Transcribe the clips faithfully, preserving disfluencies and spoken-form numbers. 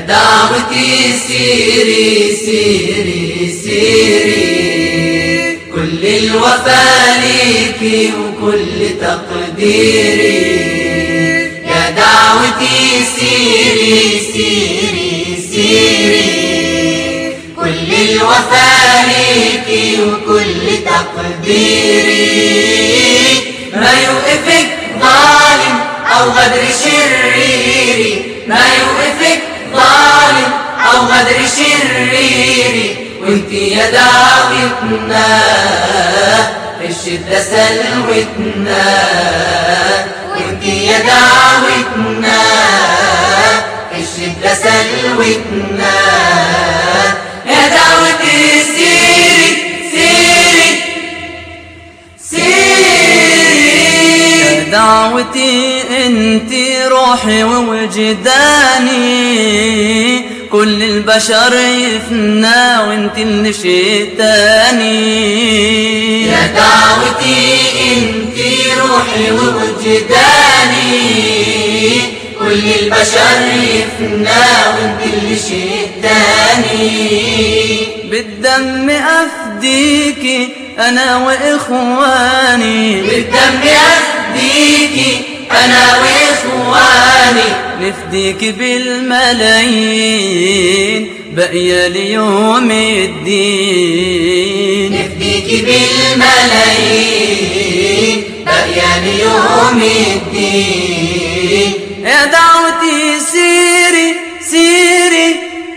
دعوتي سيري سيري سيري، كل الوفا ليكي وكل تقديري. يا دعوتي سيري سيري سيري، كل الوفا ليكي وكل تقديري. ما يوقفك ظالم أو غدر شريري، ما يوقفك ظالم أو غدر شريري، وانتي يا دعوتنا في الشدة سلوتنا، وانتي يا دعوتنا في الشدة سلوتنا. يا دعوتي سيري سيري سيري، يا دعوتي انتي روحي ووجداني، كل البشر يفنى وانتي اللي شئتاني. يا دعوتي انتي روحي ووجداني، كل البشر يفنى وانتي اللي شئتاني. بالدم افديكي انا واخواني، بالدم افديكي انا واخواني، نفديك بالملايين باقية ليوم الدين، نفديك بالملايين باقية ليوم الدين. يا دعوتي سيري سيري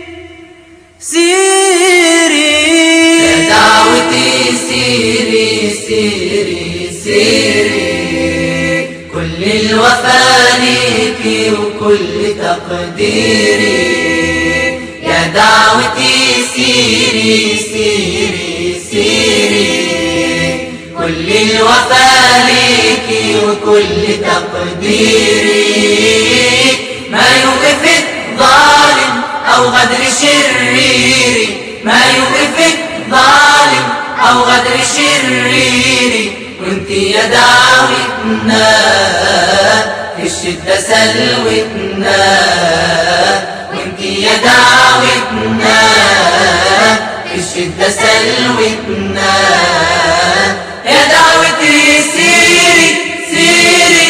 سيري، يا دعوتي سيري سيري سيري، كل الوفا ليكي وكل تقديري. يا دعوتي سيري سيري سيري، كل الوفا ليكي وكل تقديري. ما يوقفك ظالم أو غدر شريري، ما يوقفك ظالم أو غدر شريري، وانتي يا دعوتنا في الشدة سلوتنا، وانتي يا دعوتنا في الشدة سلوتنا. يا دعوتي سيري سيري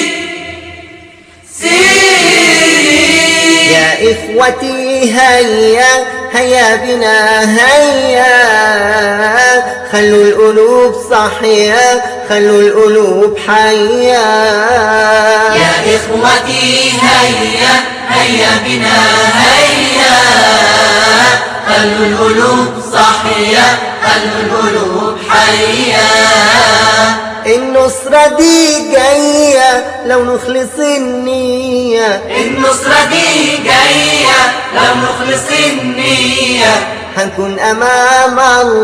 سيري. يا إخوتي هيا هيا بنا هيا، خلوا القلوب صحية خلوا القلوب حية. يا إخوتي هيا هيا بنا هيا، خلوا القلوب صحية خلوا القلوب حية. النصرة دي جاية لو نخلص النية، النصرة دي جاية لو نخلص النية، هنكون أمام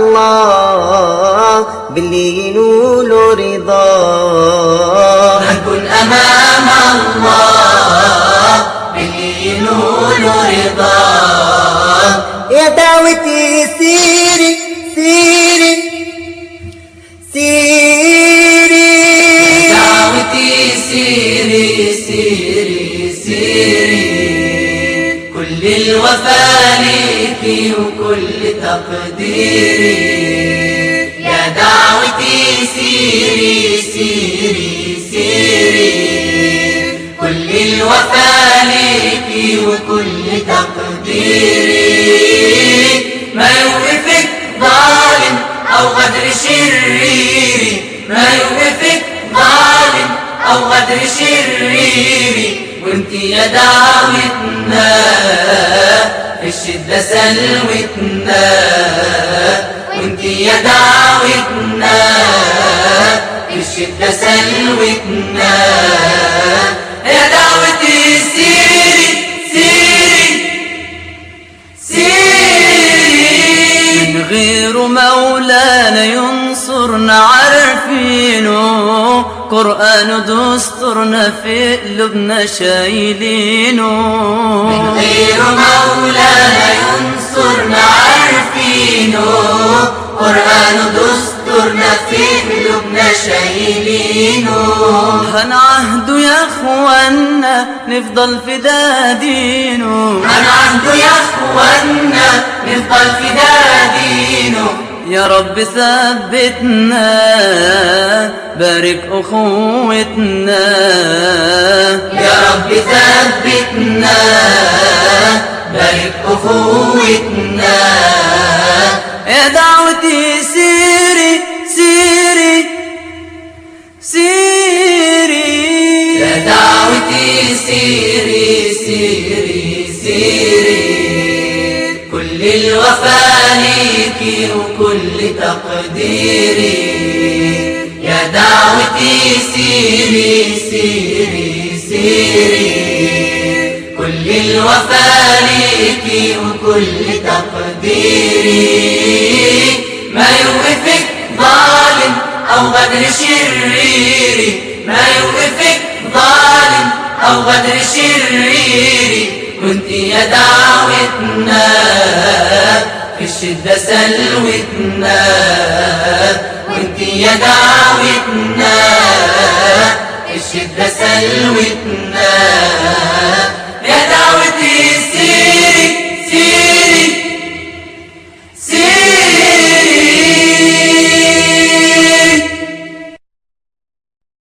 الله باللي ينول رضاه، هنكون أمام الله باللي ينول رضاه. يا دعوتي سيري سيري سيري، دعوتي سيري سيري سيري، كل الوفا ليكي وكل تقديري. يا دعوتي سيري سيري سيري، كل الوفا ليكي وكل تقديري. ما يوقفك ظالم أو غدر شريري، ما يوقفك ظالم أو غدر شريري، وانتي يا دعوتنا في الشدة سلوتنا، وانتي يا دعوتنا في الشدة سلوتنا. يا دعوتي سيري سيري سيري، من غير مولانا ينصرنا عارفينه، قرآن دستورنا في قلوبنا شايلينه. من غير مولانا ينصرنا عارفينه، قرآن دستورنا في قلوبنا شايلينه. هنعهد يا اخوانا نفضل في دينه، هنعهد عنده يا اخوانا نفضل في دينه. يا رب ثبتنا بارك أخوتنا، يا رب ثبتنا بارك أخوتنا. يا دعوتي سيري سيري سيري، يا دعوتي سيري سيري سيري، كل الوفا ليكي وكل تقديري. يا دعوتي سيري سيري سيري، كل الوفا ليكي وكل تقديري. ما يوقفك ظالم أو غدر شريري، ما يوقفك ظالم أو غدر شريري، كنت يا دعوتنا في الشدة سلوتنا، كنت يا دعوتنا في الشدة سلوتنا.